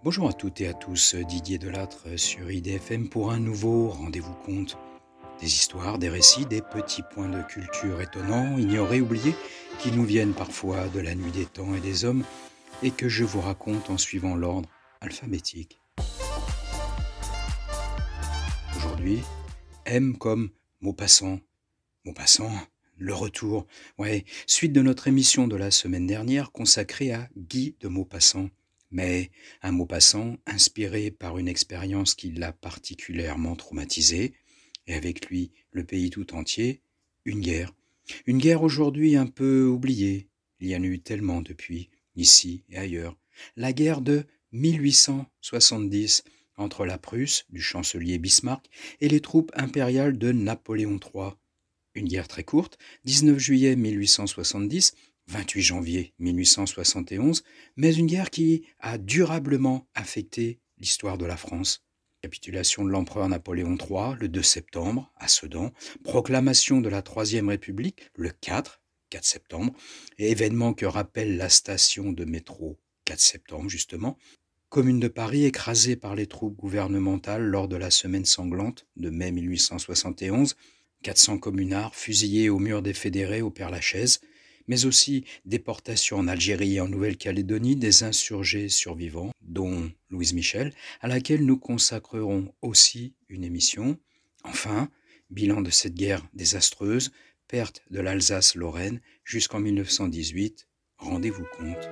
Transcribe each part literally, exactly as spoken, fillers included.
Bonjour à toutes et à tous, Didier Delattre sur I D F M pour un nouveau rendez-vous conte. Des histoires, des récits, des petits points de culture étonnants, ignorés, oubliés, qui nous viennent parfois de la nuit des temps et des hommes et que je vous raconte en suivant l'ordre alphabétique. Aujourd'hui, M comme Maupassant. Maupassant, le retour. Ouais, suite de notre émission de la semaine dernière consacrée à Guy de Maupassant. Mais un Maupassant inspiré par une expérience qui l'a particulièrement traumatisé, et avec lui le pays tout entier, une guerre. Une guerre aujourd'hui un peu oubliée, il y en a eu tellement depuis, ici et ailleurs. La guerre de mille huit cent soixante-dix entre la Prusse du chancelier Bismarck et les troupes impériales de Napoléon trois. Une guerre très courte, dix-neuf juillet mille huit cent soixante-dix, vingt-huit janvier mille huit cent soixante et onze, mais une guerre qui a durablement affecté l'histoire de la France. Capitulation de l'empereur Napoléon trois le deux septembre à Sedan, proclamation de la Troisième République le quatre, quatre septembre, et événement que rappelle la station de métro quatre septembre justement, Commune de Paris écrasée par les troupes gouvernementales lors de la semaine sanglante de mai mille huit cent soixante et onze, quatre cents communards fusillés au mur des Fédérés au Père-Lachaise, mais aussi déportation en Algérie et en Nouvelle-Calédonie des insurgés survivants, dont Louise Michel, à laquelle nous consacrerons aussi une émission. Enfin, bilan de cette guerre désastreuse, perte de l'Alsace-Lorraine jusqu'en mille neuf cent dix-huit, rendez-vous compte.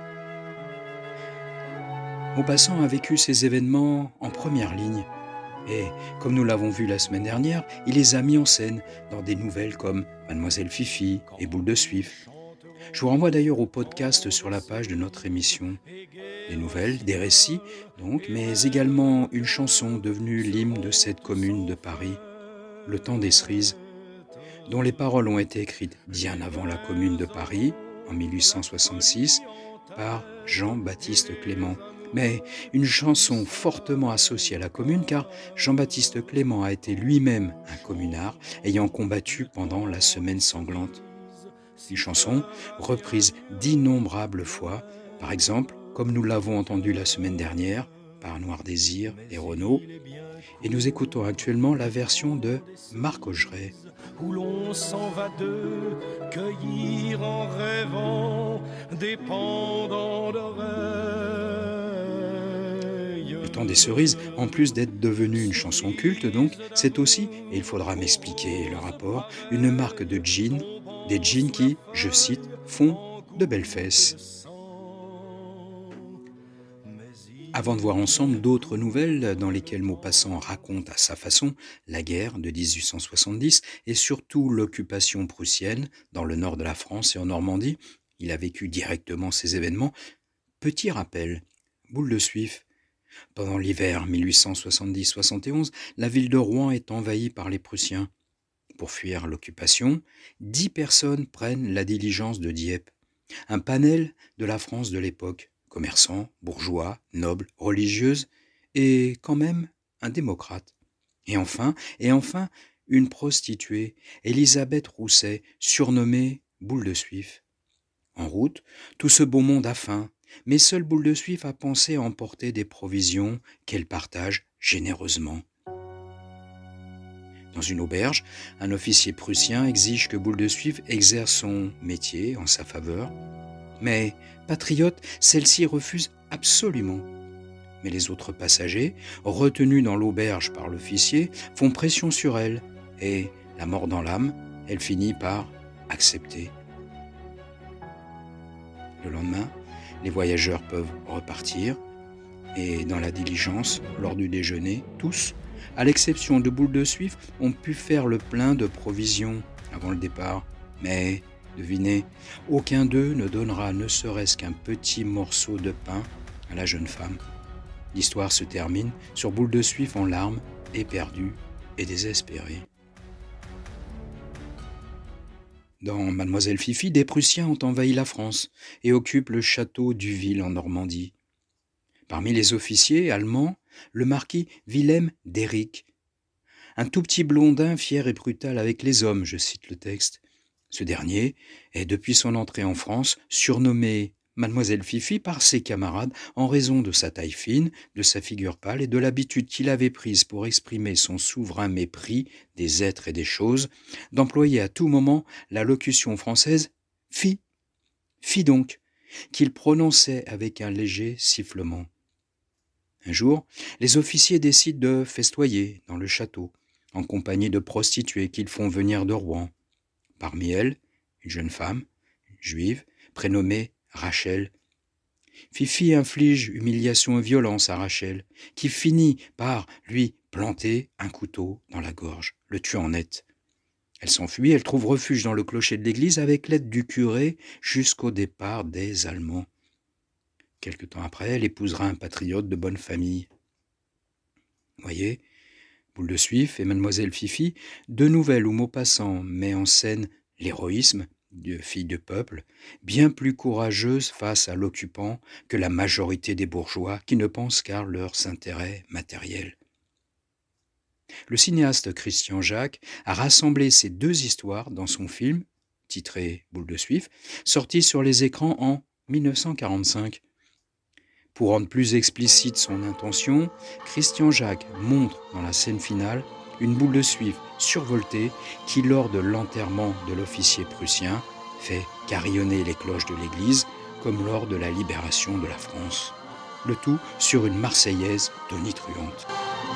Maupassant a vécu ces événements en première ligne. Et, comme nous l'avons vu la semaine dernière, il les a mis en scène dans des nouvelles comme Mademoiselle Fifi et Boule de Suif. Je vous renvoie d'ailleurs au podcast sur la page de notre émission. Des nouvelles, des récits, donc, mais également une chanson devenue l'hymne de cette commune de Paris, Le Temps des Cerises, dont les paroles ont été écrites bien avant la commune de Paris, en mille huit cent soixante-six, par Jean-Baptiste Clément. Mais une chanson fortement associée à la commune car Jean-Baptiste Clément a été lui-même un communard ayant combattu pendant la semaine sanglante. Une chanson reprise d'innombrables fois, par exemple, comme nous l'avons entendu la semaine dernière, par Noir Désir et Renaud, et nous écoutons actuellement la version de Marc Augeret. Où l'on s'en va de cueillir en rêvant des pendants d'oreilles. Le Temps des Cerises, en plus d'être devenu une chanson culte, donc, c'est aussi, et il faudra m'expliquer le rapport, une marque de jeans, des jeans qui, je cite, font de belles fesses. Avant de voir ensemble d'autres nouvelles dans lesquelles Maupassant raconte à sa façon la guerre de dix-huit cent soixante-dix et surtout l'occupation prussienne dans le nord de la France et en Normandie, il a vécu directement ces événements. Petit rappel, Boule de Suif. Pendant l'hiver mille huit cent soixante-dix soixante et onze, la ville de Rouen est envahie par les Prussiens. Pour fuir l'occupation, dix personnes prennent la diligence de Dieppe, un panel de la France de l'époque. Commerçants, bourgeois, nobles, religieuses, et quand même un démocrate. Et enfin, et enfin, une prostituée, Élisabeth Rousset, surnommée Boule de Suif. En route, tout ce beau monde a faim, mais seule Boule de Suif a pensé à emporter des provisions qu'elle partage généreusement. Dans une auberge, un officier prussien exige que Boule de Suif exerce son métier en sa faveur. Mais, patriote, celle-ci refuse absolument. Mais les autres passagers, retenus dans l'auberge par l'officier, font pression sur elle et, la mort dans l'âme, elle finit par accepter. Le lendemain, les voyageurs peuvent repartir et dans la diligence, lors du déjeuner, tous, à l'exception de Boule de Suif, ont pu faire le plein de provisions avant le départ. Mais devinez, aucun d'eux ne donnera ne serait-ce qu'un petit morceau de pain à la jeune femme. L'histoire se termine sur Boule de Suif en larmes, éperdue et désespérée. Dans Mademoiselle Fifi, des Prussiens ont envahi la France et occupent le château d'Uville en Normandie. Parmi les officiers allemands, le marquis Wilhelm d'Héric, un tout petit blondin fier et brutal avec les hommes, je cite le texte. Ce dernier est, depuis son entrée en France, surnommé Mademoiselle Fifi par ses camarades en raison de sa taille fine, de sa figure pâle et de l'habitude qu'il avait prise pour exprimer son souverain mépris des êtres et des choses, d'employer à tout moment la locution française « fi », « fi donc », qu'il prononçait avec un léger sifflement. Un jour, les officiers décident de festoyer dans le château, en compagnie de prostituées qu'ils font venir de Rouen. Parmi elles, une jeune femme, juive, prénommée Rachel. Fifi inflige humiliation et violence à Rachel, qui finit par lui planter un couteau dans la gorge, le tuant net. Elle s'enfuit, elle trouve refuge dans le clocher de l'église avec l'aide du curé jusqu'au départ des Allemands. Quelque temps après, elle épousera un patriote de bonne famille. Voyez, Boule de Suif et Mademoiselle Fifi, deux nouvelles où Maupassant met en scène l'héroïsme de fille de peuple, bien plus courageuse face à l'occupant que la majorité des bourgeois qui ne pensent qu'à leurs intérêts matériels. Le cinéaste Christian Jacques a rassemblé ces deux histoires dans son film, titré Boule de Suif, sorti sur les écrans en dix-neuf cent quarante-cinq. Pour rendre plus explicite son intention, Christian Jacques montre dans la scène finale une boule de suif survoltée qui, lors de l'enterrement de l'officier prussien, fait carillonner les cloches de l'église comme lors de la libération de la France. Le tout sur une Marseillaise tonitruante.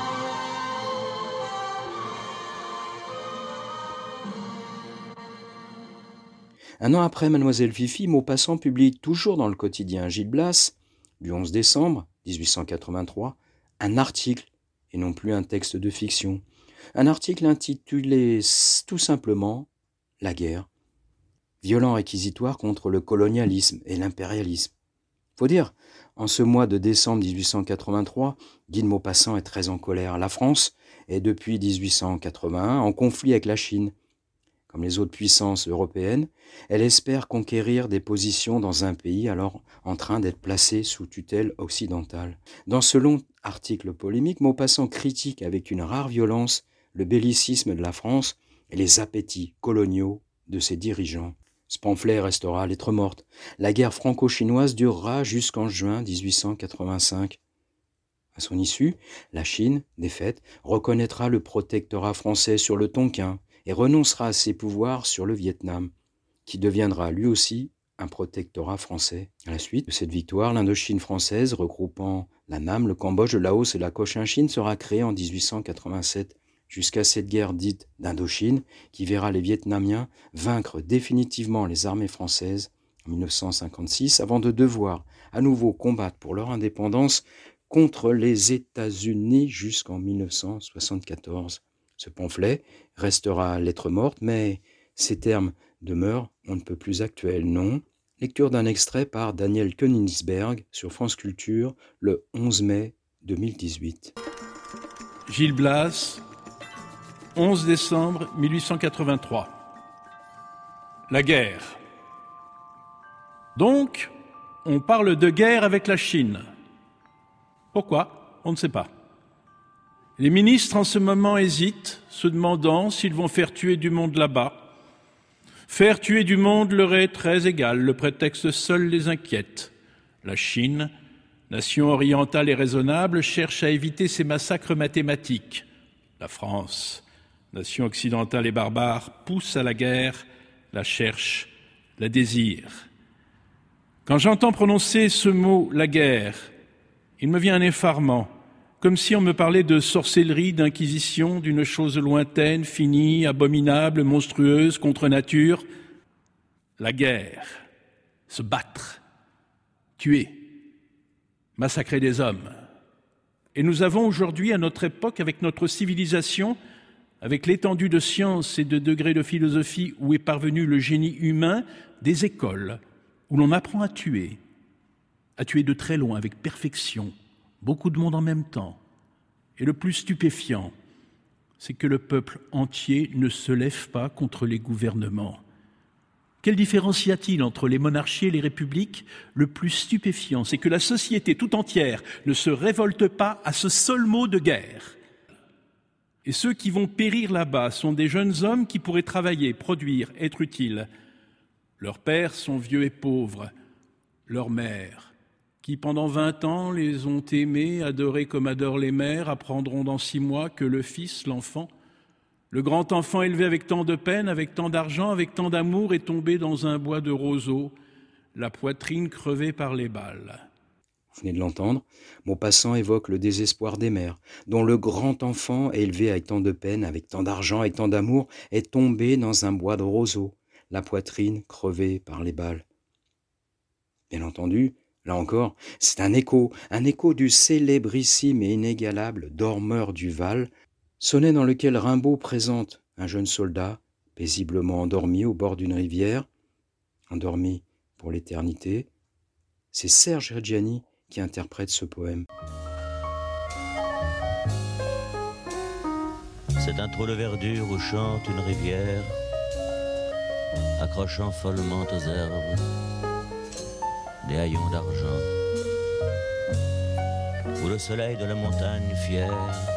Un an après Mademoiselle Fifi, Maupassant publie toujours dans le quotidien Gil Blas, du onze décembre dix-huit cent quatre-vingt-trois, un article et non plus un texte de fiction. Un article intitulé tout simplement « La guerre », violent réquisitoire contre le colonialisme et l'impérialisme. Faut dire, en ce mois de décembre dix-huit cent quatre-vingt-trois, Guy de Maupassant est très en colère. La France est depuis dix-huit cent quatre-vingt-un en conflit avec la Chine. Comme les autres puissances européennes, elle espère conquérir des positions dans un pays alors en train d'être placé sous tutelle occidentale. Dans ce long article polémique, Maupassant critique avec une rare violence le bellicisme de la France et les appétits coloniaux de ses dirigeants. Ce pamphlet restera lettre morte. La guerre franco-chinoise durera jusqu'en juin dix-huit cent quatre-vingt-cinq. À son issue, la Chine, défaite, reconnaîtra le protectorat français sur le Tonkin et renoncera à ses pouvoirs sur le Vietnam, qui deviendra lui aussi un protectorat français. À la suite de cette victoire, l'Indochine française, regroupant la Nam, le Cambodge, le Laos et la Cochinchine, sera créée en dix-huit cent quatre-vingt-sept, jusqu'à cette guerre dite d'Indochine, qui verra les Vietnamiens vaincre définitivement les armées françaises en dix-neuf cent cinquante-six, avant de devoir à nouveau combattre pour leur indépendance contre les États-Unis jusqu'en dix-neuf cent soixante-quatorze. Ce pamphlet restera lettre morte, mais ces termes demeurent on ne peut plus actuels, non. Lecture d'un extrait par Daniel Königsberg sur France Culture le onze mai deux mille dix-huit. Gil Blas, onze décembre mille huit cent quatre-vingt-trois. La guerre. Donc, on parle de guerre avec la Chine. Pourquoi ? On ne sait pas. Les ministres en ce moment hésitent, se demandant s'ils vont faire tuer du monde là-bas. Faire tuer du monde leur est très égal, le prétexte seul les inquiète. La Chine, nation orientale et raisonnable, cherche à éviter ces massacres mathématiques. La France, nation occidentale et barbare, pousse à la guerre, la cherche, la désire. Quand j'entends prononcer ce mot « la guerre », il me vient un effarement, comme si on me parlait de sorcellerie, d'inquisition, d'une chose lointaine, finie, abominable, monstrueuse, contre nature. La guerre, se battre, tuer, massacrer des hommes. Et nous avons aujourd'hui, à notre époque, avec notre civilisation, avec l'étendue de science et de degrés de philosophie où est parvenu le génie humain, des écoles où l'on apprend à tuer, à tuer de très loin, avec perfection, beaucoup de monde en même temps. Et le plus stupéfiant, c'est que le peuple entier ne se lève pas contre les gouvernements. Quelle différence y a-t-il entre les monarchies et les républiques ? Le plus stupéfiant, c'est que la société tout entière ne se révolte pas à ce seul mot de guerre. Et ceux qui vont périr là-bas sont des jeunes hommes qui pourraient travailler, produire, être utiles. Leurs pères sont vieux et pauvres. leurs mères, qui pendant vingt ans les ont aimés, adorés comme adorent les mères, apprendront dans six mois que le fils, l'enfant, le grand enfant élevé avec tant de peine, avec tant d'argent, avec tant d'amour, est tombé dans un bois de roseaux, la poitrine crevée par les balles. Vous venez de l'entendre, Maupassant évoque le désespoir des mères, dont le grand enfant, élevé avec tant de peine, avec tant d'argent, avec tant d'amour, est tombé dans un bois de roseaux, la poitrine crevée par les balles. Bien entendu, là encore, c'est un écho, un écho du célébrissime et inégalable Dormeur du Val, sonnet dans lequel Rimbaud présente un jeune soldat paisiblement endormi au bord d'une rivière, endormi pour l'éternité. C'est Serge Reggiani qui interprète ce poème. C'est un trou de verdure où chante une rivière, accrochant follement aux herbes des haillons d'argent, où le soleil de la montagne fière,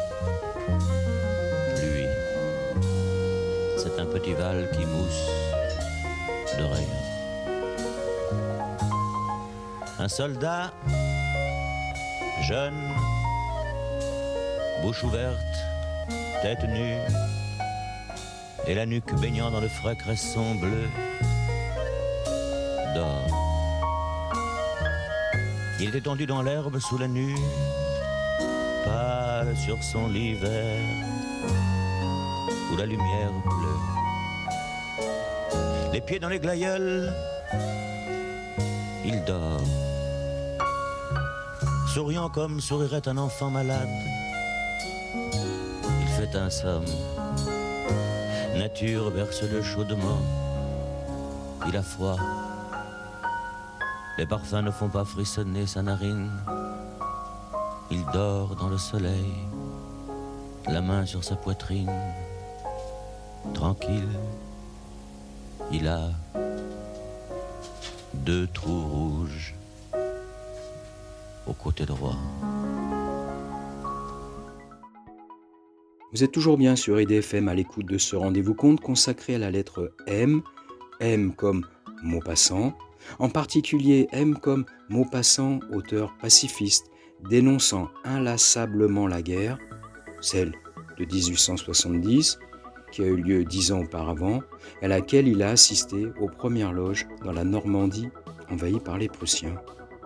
lui, c'est un petit val qui mousse de rayons. Un soldat, jeune, bouche ouverte, tête nue, et la nuque baignant dans le frais cresson bleu, dort. Il est étendu dans l'herbe sous la nue, pâle sur son lit vert, où la lumière pleut. Les pieds dans les glaïeuls, il dort, souriant comme sourirait un enfant malade. Il fait un somme, nature berce-le chaudement, il a froid. Les parfums ne font pas frissonner sa narine. Il dort dans le soleil, la main sur sa poitrine. Tranquille, il a deux trous rouges au côté droit. Vous êtes toujours bien sur I D F M à l'écoute de ce rendez-vous conte consacré à la lettre M, M comme Maupassant, en particulier M comme Maupassant, auteur pacifiste, dénonçant inlassablement la guerre, celle de dix-huit cent soixante-dix, qui a eu lieu dix ans auparavant, à laquelle il a assisté aux premières loges dans la Normandie envahie par les Prussiens.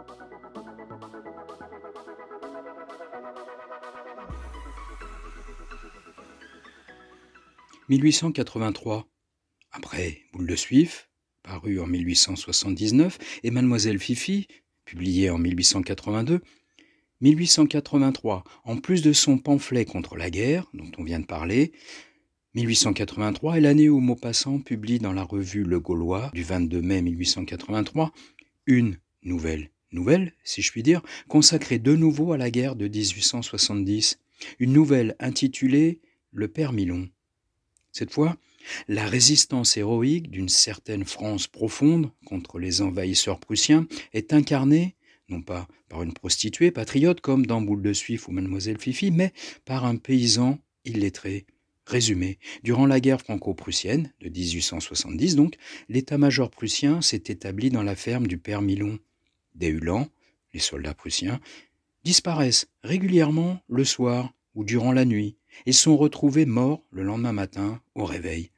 mille huit cent quatre-vingt-trois, après Boule de Suif, paru en mille huit cent soixante-dix-neuf, et Mademoiselle Fifi, publié en mille huit cent quatre-vingt-deux, mille huit cent quatre-vingt-trois, en plus de son pamphlet contre la guerre, dont on vient de parler, mille huit cent quatre-vingt-trois est l'année où Maupassant publie dans la revue Le Gaulois, du vingt-deux mai mille huit cent quatre-vingt-trois, une nouvelle, nouvelle, si je puis dire, consacrée de nouveau à la guerre de dix-huit cent soixante-dix, une nouvelle intitulée « Le Père Milon ». Cette fois, la résistance héroïque d'une certaine France profonde contre les envahisseurs prussiens est incarnée, non pas par une prostituée patriote comme dans Boule de Suif ou Mademoiselle Fifi, mais par un paysan illettré. Résumé, durant la guerre franco-prussienne de dix-huit cent soixante-dix, donc, l'état-major prussien s'est établi dans la ferme du Père Milon. Des Uhlans, les soldats prussiens, disparaissent régulièrement le soir ou durant la nuit et sont retrouvés morts le lendemain matin au réveil.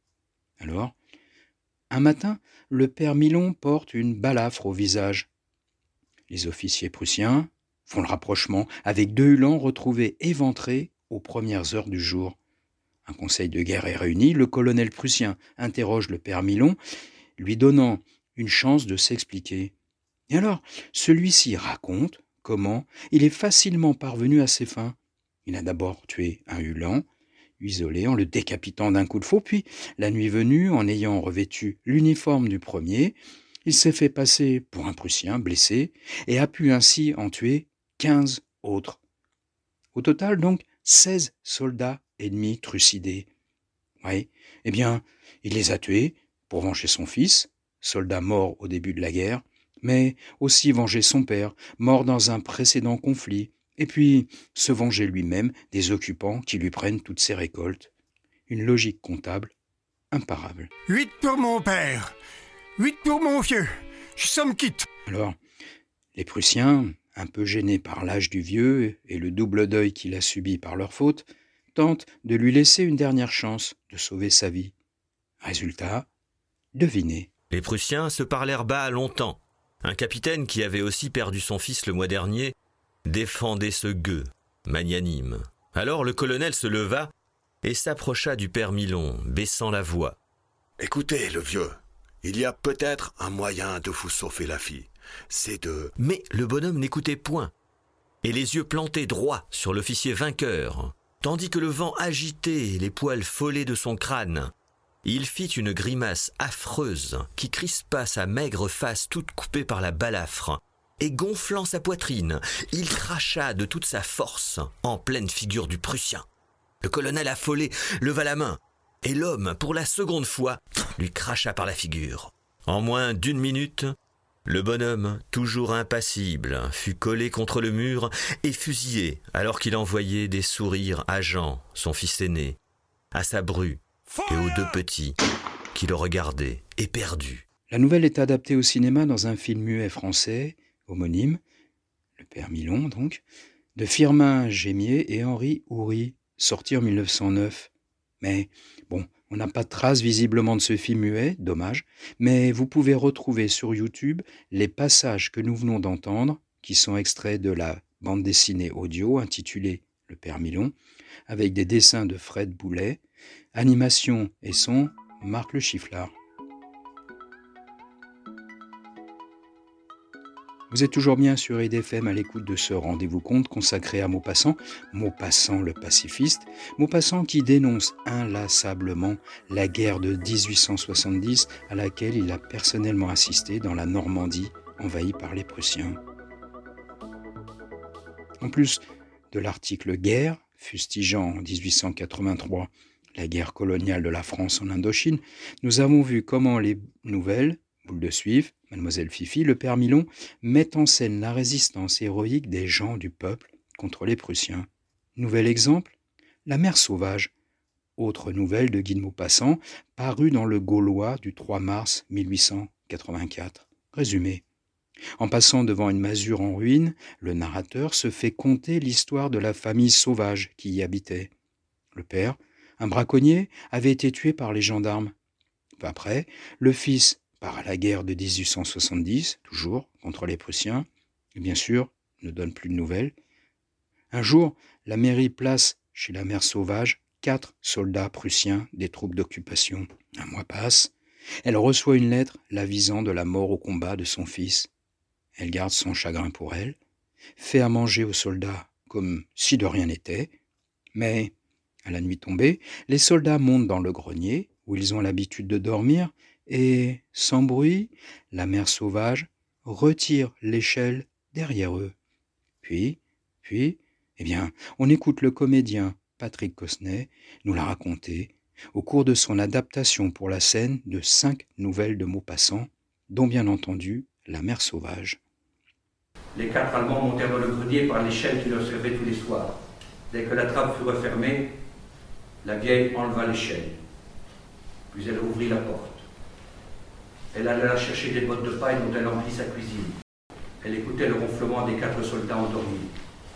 Alors, un matin, le Père Milon porte une balafre au visage. Les officiers prussiens font le rapprochement avec deux Uhlans retrouvés éventrés aux premières heures du jour. Un conseil de guerre est réuni, le colonel prussien interroge le Père Milon, lui donnant une chance de s'expliquer. Et alors, celui-ci raconte comment il est facilement parvenu à ses fins. Il a d'abord tué un Uhlan, isolé en le décapitant d'un coup de faux, puis, la nuit venue, en ayant revêtu l'uniforme du premier, il s'est fait passer pour un Prussien blessé et a pu ainsi en tuer quinze autres. Au total, donc, seize soldats ennemis trucidés. Oui, eh bien, il les a tués pour venger son fils, soldat mort au début de la guerre, mais aussi venger son père, mort dans un précédent conflit, et puis se venger lui-même des occupants qui lui prennent toutes ses récoltes. Une logique comptable imparable. Huit pour mon père, huit pour mon vieux, je somme quitte. Alors, les Prussiens, un peu gênés par l'âge du vieux et le double deuil qu'il a subi par leur faute, tentent de lui laisser une dernière chance de sauver sa vie. Résultat, devinez. Les Prussiens se parlèrent bas longtemps. Un capitaine qui avait aussi perdu son fils le mois dernier défendait ce gueux, magnanime. Alors le colonel se leva et s'approcha du père Milon, baissant la voix. « Écoutez, le vieux, il y a peut-être un moyen de vous sauver la vie. C'est de... » Mais le bonhomme n'écoutait point, et les yeux plantés droits sur l'officier vainqueur, tandis que le vent agitait les poils follets de son crâne. Il fit une grimace affreuse qui crispa sa maigre face toute coupée par la balafre, et gonflant sa poitrine, il cracha de toute sa force en pleine figure du Prussien. Le colonel affolé leva la main, et l'homme, pour la seconde fois, lui cracha par la figure. En moins d'une minute, le bonhomme, toujours impassible, fut collé contre le mur et fusillé alors qu'il envoyait des sourires à Jean, son fils aîné, à sa bru et aux deux petits qui le regardaient, éperdus. La nouvelle est adaptée au cinéma dans un film muet français, homonyme, le père Milon donc, de Firmin Gémier et Henri Houry, sorti en mille neuf cent neuf. Mais bon, on n'a pas de trace visiblement de ce film muet, dommage, mais vous pouvez retrouver sur YouTube les passages que nous venons d'entendre, qui sont extraits de la bande dessinée audio intitulée Le Père Milon, avec des dessins de Fred Boulet, animation et son, Marc Le Chifflard. Vous êtes toujours bien sur I D F M à l'écoute de ce rendez-vous conte consacré à Maupassant, Maupassant le pacifiste, Maupassant qui dénonce inlassablement la guerre de dix-huit cent soixante-dix à laquelle il a personnellement assisté dans la Normandie envahie par les Prussiens. En plus de l'article guerre, fustigeant en dix-huit cent quatre-vingt-trois la guerre coloniale de la France en Indochine, nous avons vu comment les nouvelles, Boule de Suif, Mademoiselle Fifi, le père Milon, mettent en scène la résistance héroïque des gens du peuple contre les Prussiens. Nouvel exemple, La Mère sauvage, autre nouvelle de Guy de Maupassant, parue dans le Gaulois du trois mars mille huit cent quatre-vingt-quatre. Résumé. En passant devant une masure en ruine, le narrateur se fait conter l'histoire de la famille sauvage qui y habitait. Le père, un braconnier, avait été tué par les gendarmes. Peu après, le fils part à la guerre de dix-huit cent soixante-dix, toujours contre les Prussiens, et bien sûr, ne donne plus de nouvelles. Un jour, la mairie place chez la mère sauvage quatre soldats prussiens des troupes d'occupation. Un mois passe, elle reçoit une lettre l'avisant de la mort au combat de son fils. Elle garde son chagrin pour elle, fait à manger aux soldats comme si de rien n'était, mais, à la nuit tombée, les soldats montent dans le grenier, où ils ont l'habitude de dormir, et, sans bruit, la mère sauvage retire l'échelle derrière eux. Puis, puis, eh bien, on écoute le comédien Patrick Cosnet nous la raconter au cours de son adaptation pour la scène de cinq nouvelles de Maupassant, dont bien entendu La Mère sauvage. Les quatre Allemands montèrent dans le grenier par l'échelle qui leur servait tous les soirs. Dès que la trappe fut refermée, la vieille enleva l'échelle. Puis elle ouvrit la porte. Elle alla chercher des bottes de paille dont elle emplit sa cuisine. Elle écoutait le ronflement des quatre soldats endormis.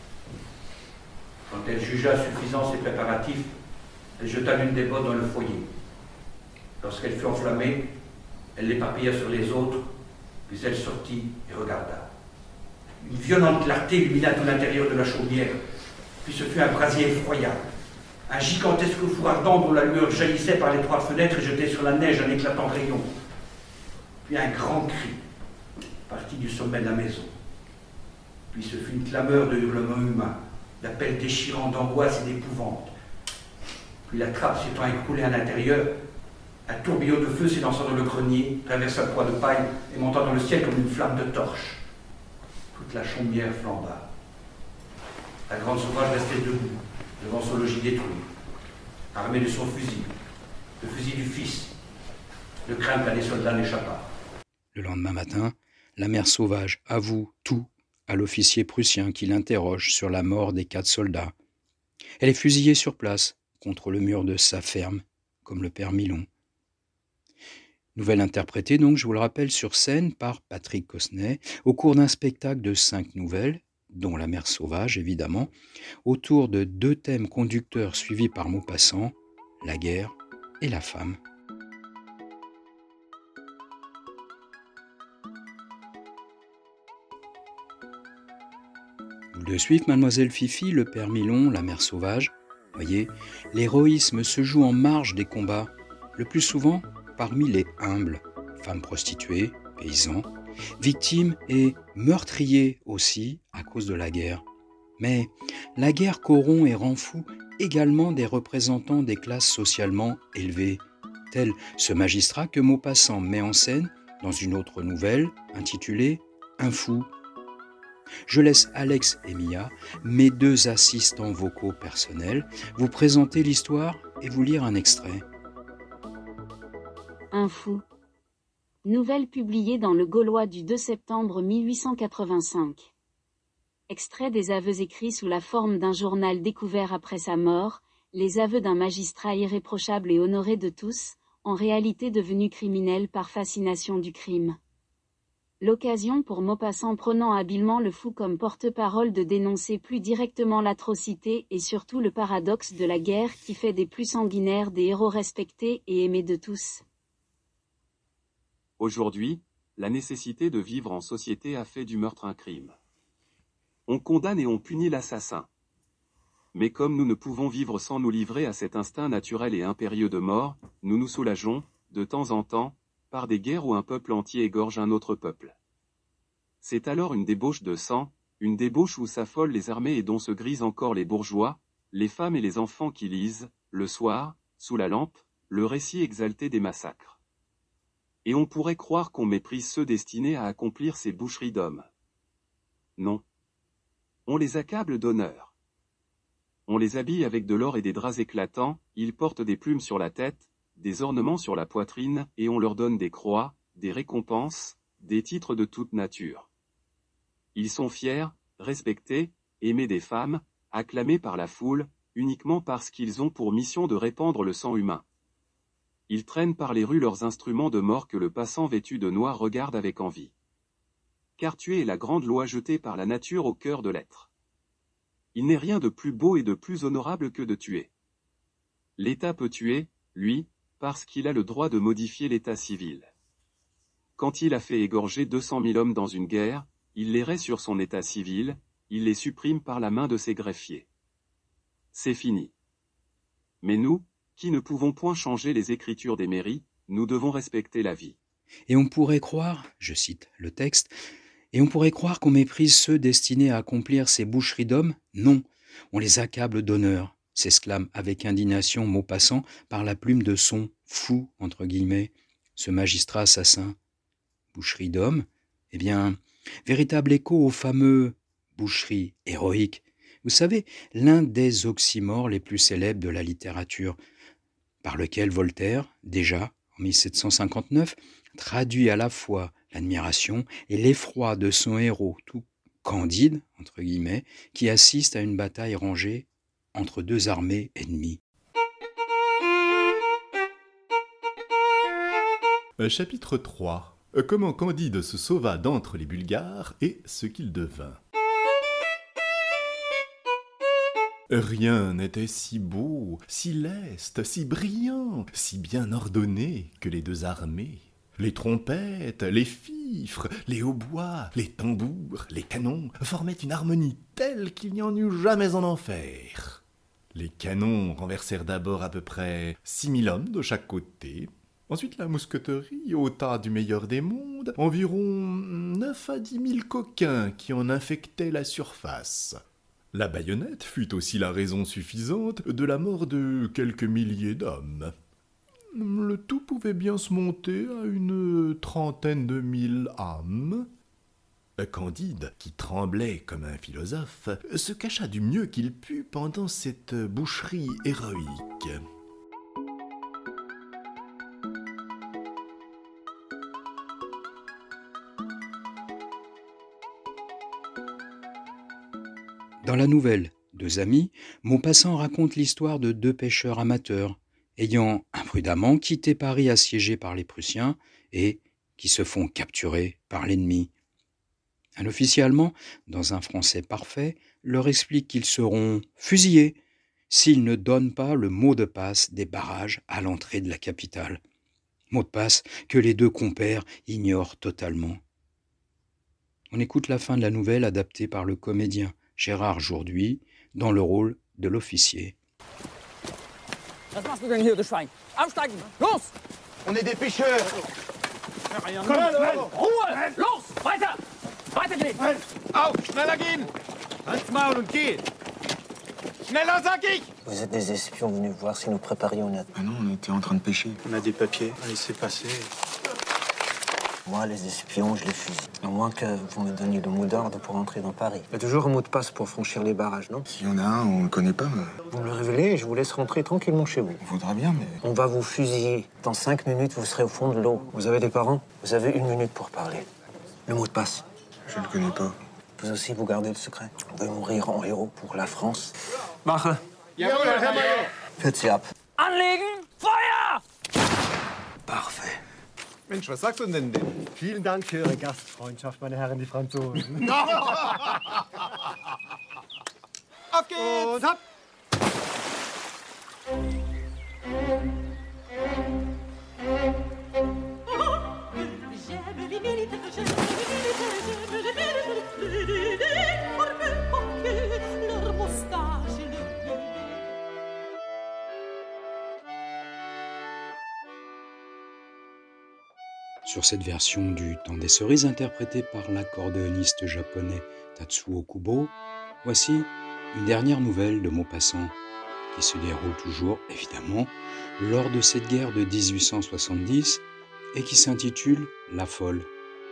Quand elle jugea suffisants ses préparatifs, elle jeta l'une des bottes dans le foyer. Lorsqu'elle fut enflammée, elle l'éparpilla sur les autres, puis elle sortit et regarda. Une violente clarté illumina tout l'intérieur de la chaumière, puis ce fut un brasier effroyable. Un gigantesque four ardent dont la lueur jaillissait par les trois fenêtres et jetait sur la neige un éclatant rayon. Puis un grand cri partit du sommet de la maison. Puis ce fut une clameur de hurlements humains, d'appels déchirants d'angoisse et d'épouvante. Puis la trappe s'étant écroulée à l'intérieur, un tourbillon de feu s'élançant dans le grenier, traversa le poids de paille et montant dans le ciel comme une flamme de torche. Toute la chaumière flamba. La grande sauvage restait debout, devant son logis détruit, armée de son fusil, le fusil du fils, de crainte qu'un des soldats n'échappât. Le lendemain matin, la mère sauvage avoue tout à l'officier prussien qui l'interroge sur la mort des quatre soldats. Elle est fusillée sur place, contre le mur de sa ferme, comme le père Milon. Nouvelle interprétée donc, je vous le rappelle, sur scène par Patrick Cosnet, au cours d'un spectacle de cinq nouvelles, dont La Mère sauvage évidemment, autour de deux thèmes conducteurs suivis par Maupassant, la guerre et la femme. De suivre Mademoiselle Fifi, le père Milon, la mère sauvage. Voyez, l'héroïsme se joue en marge des combats, le plus souvent parmi les humbles, femmes prostituées, paysans, victimes et meurtriers aussi à cause de la guerre. Mais la guerre corrompt et rend fou également des représentants des classes socialement élevées, tels ce magistrat que Maupassant met en scène dans une autre nouvelle intitulée « Un fou ». Je laisse Alex et Mia, mes deux assistants vocaux personnels, vous présenter l'histoire et vous lire un extrait. Un fou. Nouvelle publiée dans le Gaulois du deux septembre mille huit cent quatre-vingt-cinq. Extrait des aveux écrits sous la forme d'un journal découvert après sa mort, les aveux d'un magistrat irréprochable et honoré de tous, en réalité devenu criminel par fascination du crime. L'occasion pour Maupassant, prenant habilement le fou comme porte-parole, de dénoncer plus directement l'atrocité et surtout le paradoxe de la guerre qui fait des plus sanguinaires des héros respectés et aimés de tous. Aujourd'hui, la nécessité de vivre en société a fait du meurtre un crime. On condamne et on punit l'assassin. Mais comme nous ne pouvons vivre sans nous livrer à cet instinct naturel et impérieux de mort, nous nous soulageons, de temps en temps, par des guerres où un peuple entier égorge un autre peuple. C'est alors une débauche de sang, une débauche où s'affolent les armées et dont se grisent encore les bourgeois, les femmes et les enfants qui lisent, le soir, sous la lampe, le récit exalté des massacres. Et on pourrait croire qu'on méprise ceux destinés à accomplir ces boucheries d'hommes. Non. On les accable d'honneur. On les habille avec de l'or et des draps éclatants, ils portent des plumes sur la tête, des ornements sur la poitrine, et on leur donne des croix, des récompenses, des titres de toute nature. Ils sont fiers, respectés, aimés des femmes, acclamés par la foule, uniquement parce qu'ils ont pour mission de répandre le sang humain. Ils traînent par les rues leurs instruments de mort que le passant vêtu de noir regarde avec envie. Car tuer est la grande loi jetée par la nature au cœur de l'être. Il n'est rien de plus beau et de plus honorable que de tuer. L'État peut tuer, lui, parce qu'il a le droit de modifier l'état civil. Quand il a fait égorger deux cent mille hommes dans une guerre, il les raie sur son état civil, il les supprime par la main de ses greffiers. C'est fini. Mais nous, qui ne pouvons point changer les écritures des mairies, nous devons respecter la vie. Et on pourrait croire, je cite le texte, et on pourrait croire qu'on méprise ceux destinés à accomplir ces boucheries d'hommes. Non, on les accable d'honneur, s'exclame avec indignation Maupassant par la plume de son « fou » entre guillemets, ce magistrat assassin. Boucherie d'hommes, eh bien, véritable écho au fameux « boucherie héroïque ». Vous savez, l'un des oxymores les plus célèbres de la littérature, par lequel Voltaire, déjà en mille sept cent cinquante-neuf, traduit à la fois l'admiration et l'effroi de son héros tout candide, entre guillemets, qui assiste à une bataille rangée entre deux armées ennemies. Chapitre trois. Comment Candide se sauva d'entre les Bulgares et ce qu'il devint. Rien n'était si beau, si leste, si brillant, si bien ordonné que les deux armées. Les trompettes, les fifres, les hautbois, les tambours, les canons formaient une harmonie telle qu'il n'y en eut jamais en enfer. Les canons renversèrent d'abord à peu près six mille hommes de chaque côté. Ensuite, la mousqueterie ôta du meilleur des mondes environ neuf à dix mille coquins qui en infectaient la surface. La baïonnette fut aussi la raison suffisante de la mort de quelques milliers d'hommes. Le tout pouvait bien se monter à une trentaine de mille âmes. Candide, qui tremblait comme un philosophe, se cacha du mieux qu'il put pendant cette boucherie héroïque. Dans la nouvelle « Deux amis », Maupassant raconte l'histoire de deux pêcheurs amateurs ayant imprudemment quitté Paris assiégé par les Prussiens et qui se font capturer par l'ennemi. Un officier allemand, dans un français parfait, leur explique qu'ils seront fusillés s'ils ne donnent pas le mot de passe des barrages à l'entrée de la capitale. Mot de passe que les deux compères ignorent totalement. On écoute la fin de la nouvelle adaptée par le comédien Gérard Jourduy dans le rôle de l'officier. Was machst du denn hier, du Schwein? Aufsteigen! Los! On est des pêcheurs! Komm, Ruhe! Los! Weiter! Weiter geht's! Auf! Schneller gehen! Halt's Maul und geh! Schneller, sag ich! Vous êtes des espions venus voir si nous préparions notre... Ah non, on était en train de pêcher. On a des papiers. Laissez passer. Moi, les espions, je les fusille. À moins que vous me donniez le mot d'ordre pour entrer dans Paris. Il y a toujours un mot de passe pour franchir les barrages, non? S'il y en a un, on le connaît pas. Mais... Vous me le révélez et je vous laisse rentrer tranquillement chez vous. On voudra bien, mais... On va vous fusiller. Dans cinq minutes, vous serez au fond de l'eau. Vous avez des parents? Vous avez une minute pour parler. Le mot de passe. Je le connais pas. Vous aussi, vous gardez le secret. On veut mourir en héros pour la France. Mache. Jawohl, Herr Major. Faites sie ab. Anlegen! Feuer! Parfait. Mensch, was sagst du denn denn? Vielen Dank für Ihre Gastfreundschaft, meine Herren, die Franzosen. Auf geht's! Und hopp! Sur cette version du Temps des cerises interprétée par l'accordéoniste japonais Tatsuo Kubo, voici une dernière nouvelle de Maupassant qui se déroule toujours, évidemment, lors de cette guerre de dix-huit cent soixante-dix et qui s'intitule « La folle ».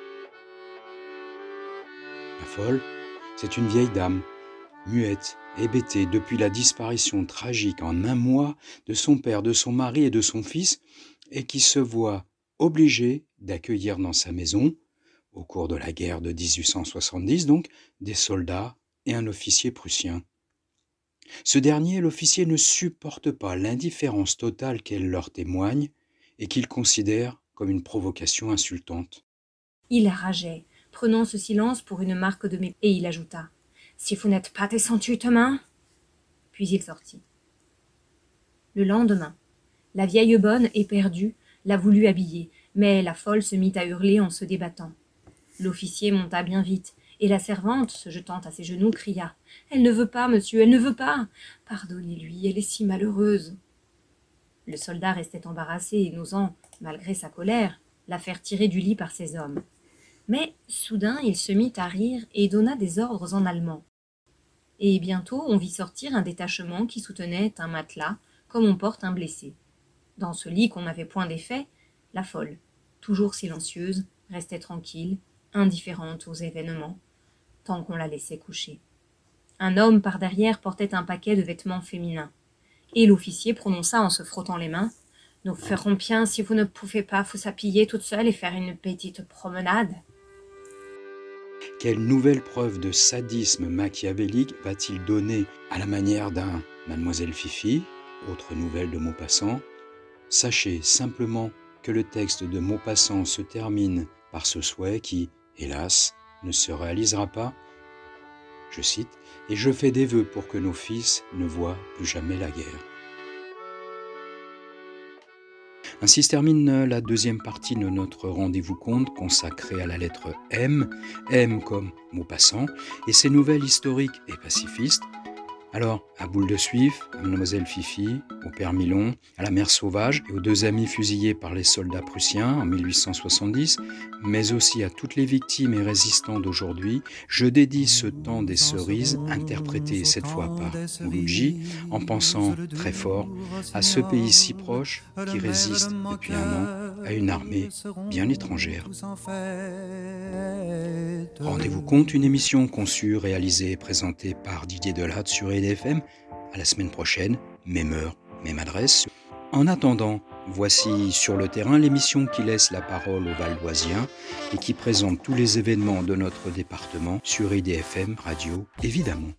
La folle, c'est une vieille dame, muette, hébétée depuis la disparition tragique en un mois de son père, de son mari et de son fils, et qui se voit obligée d'accueillir dans sa maison, au cours de la guerre de dix-huit cent soixante-dix donc, des soldats et un officier prussien. Ce dernier, l'officier, ne supporte pas l'indifférence totale qu'elle leur témoigne et qu'il considère comme une provocation insultante. Il rageait, prenant ce silence pour une marque de mépris, et il ajouta « Si vous n'êtes pas descendu demain !» Puis il sortit. Le lendemain, la vieille bonne, éperdue, l'a voulu habiller, mais la folle se mit à hurler en se débattant. L'officier monta bien vite, et la servante, se jetant à ses genoux, cria « Elle ne veut pas, monsieur, elle ne veut pas! Pardonnez-lui, elle est si malheureuse !» Le soldat restait embarrassé et n'osant, malgré sa colère, la faire tirer du lit par ses hommes. Mais soudain il se mit à rire et donna des ordres en allemand. Et bientôt on vit sortir un détachement qui soutenait un matelas, comme on porte un blessé. Dans ce lit qu'on n'avait point défait, la folle, toujours silencieuse, restait tranquille, indifférente aux événements, tant qu'on la laissait coucher. Un homme par derrière portait un paquet de vêtements féminins, et l'officier prononça en se frottant les mains « Nous ferons bien si vous ne pouvez pas vous habiller toute seule et faire une petite promenade. » Quelle nouvelle preuve de sadisme machiavélique va-t-il donner à la manière d'un Mademoiselle Fifi, autre nouvelle de Maupassant? Sachez simplement que le texte de Maupassant se termine par ce souhait qui, hélas, ne se réalisera pas. Je cite « Et je fais des vœux pour que nos fils ne voient plus jamais la guerre. » Ainsi se termine la deuxième partie de notre rendez-vous conte consacré à la lettre M, M comme Maupassant, et ses nouvelles historiques et pacifistes. Alors, à Boule de Suif, à Mademoiselle Fifi, au Père Milon, à la Mère Sauvage et aux deux amis fusillés par les soldats prussiens en mille huit cent soixante-dix, mais aussi à toutes les victimes et résistants d'aujourd'hui, je dédie ce temps des cerises, interprété cette fois par Mouloudji, en pensant très fort à ce pays si proche qui résiste depuis un an à une armée bien étrangère. Rendez-vous compte, une émission conçue, réalisée et présentée par Didier Delatte sur R D F M. À la semaine prochaine, même heure, même adresse. En attendant, voici Sur le terrain, l'émission qui laisse la parole aux Valdoisiens et qui présente tous les événements de notre département sur R D F M Radio, évidemment.